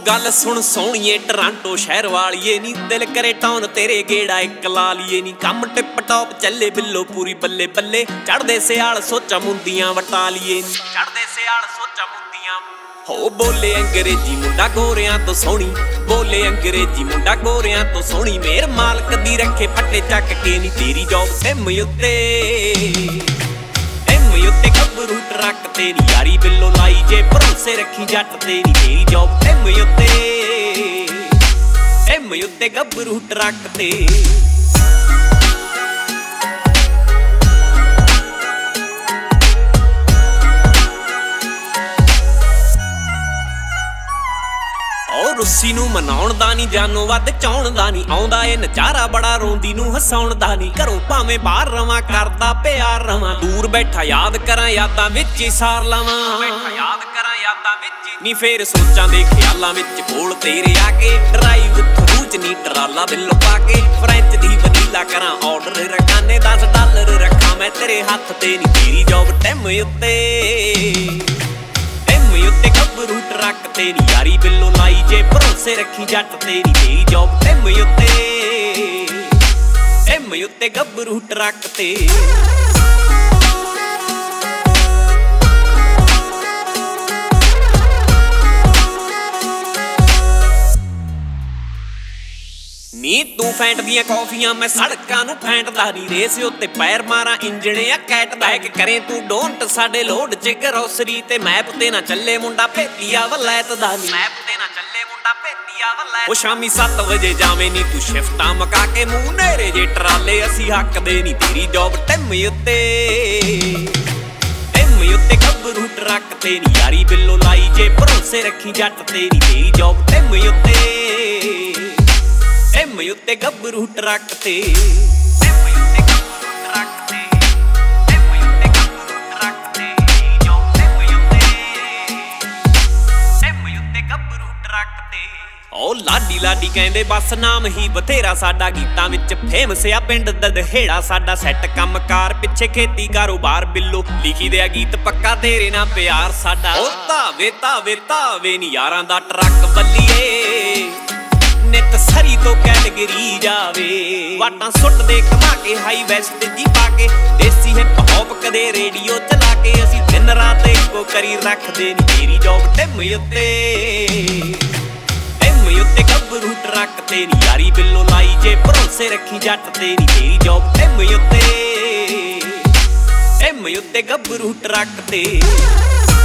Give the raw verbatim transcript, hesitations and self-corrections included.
गल सुन सोहणीए टरांटो शहर वालीए नी दिल करे टाउन तेरे गेड़ा एक ला लीए नी कम टिप टॉप चले बिल्लो पूरी बल्ले बल्ले चढ़दे सियाल सोचा मुंदियां वटा लीए नी चढ़दे सियाल सोचा मुंदियां हो बोले अंग्रेजी मुंडा गोरियां तो सोहणी बोले अंग्रेजी मुंडा गोरियां तो सोहणी मेर मालक दी रखे फट्टे चक के नी तेरी जॉब सिम उत्ते उत्ते गभरू ट्रक तेरी यारी बिल्लो लाई जे भरोसे रखी जट तेरी तेरी जॉब सिम उत्ते सिम उत्ते गभरू ट्रक ते रुस्सी नूं मनाउण दा नी जानो वध चाउण दा नी आउंदा ए नचारा बड़ा रोंदी नूं हसाउण दा नी घरों भावें बाहर रवां करदा प्यार रवां दूर बैठा याद करां यादां विच ही सार लवां बैठा याद करां यादां विच नी फेर सोचां दे ख्यालां विच कोल तेरे आके ड्राइव थरू च नी ट्राला दिल पाके फ्रेंच दी वनीला करां आर्डर रखाने दस डॉलर रखां मैं तेरे हत्थ ते नी तेरी जॉब टिम उत्ते उत्ते गभरू ट्रक तेरी यारी बिल्लो लाई जे भरोसे रखी जट तेरी तेरी जॉब सिम उत्ते सिम उत्ते गभरू ट्रक ते नी तू फैंट दियां कॉफियां मैं सड़कां नूं फैंटदा नी रेस उत्ते पैर मारा इंजणे आ कैट बैक करे तू डोंट साडे लोड च ग्रोसरी ते मैप ते ना चले मुंडा भेतिया वलैत दा नी मैप ते ना चले मुंडा भेतिया वलैत ओ शामी सत्त बजे जावे नी तू शिफ्टां मका के मूंह नेरे जे ट्राले असी हक दे नी तेरी जॉब टिम उत्ते टिम उत्ते गभरू ट्रक तेरी यारी बिल्लो लाई जे भरोसे रखी जट तेरी तेरी जॉब टिम उत्ते सिम उत्ते गभरू ट्रक ते सिम उत्ते गभरू ट्रक ते सिम उत्ते गभरू ट्रक ते जो सिम उत्ते सिम उत्ते गभरू ट्रक ते ओ लाडी लाडी कहंदे बस नाम ही बथेरा साडा गीतां विच फेमस आ पिंड ददहेड़ा साडा सैट कमकार पिछे खेती कारोबार बिल्लो लिखी दिया गीत पक्का तेरे नाल प्यार साडा ओ तावे तावे तावे नी यारां दा ट्रक बल्लीए नित सरी तो कैटगरी जावे वाटां सुट दे कमा के हाई वेस्ट जी पाके देसी हिप हॉप कदे रेडियो चला के असी दिन रात एको करी रख दे नी तेरी जॉब टिम उत्ते टिम उत्ते गभरू ट्रक तेरी यारी बिल्लो लाई जे भरोसे रखी जट तेरी तेरी जॉब टिम उत्ते टिम उत्ते गभरू ट्रक ते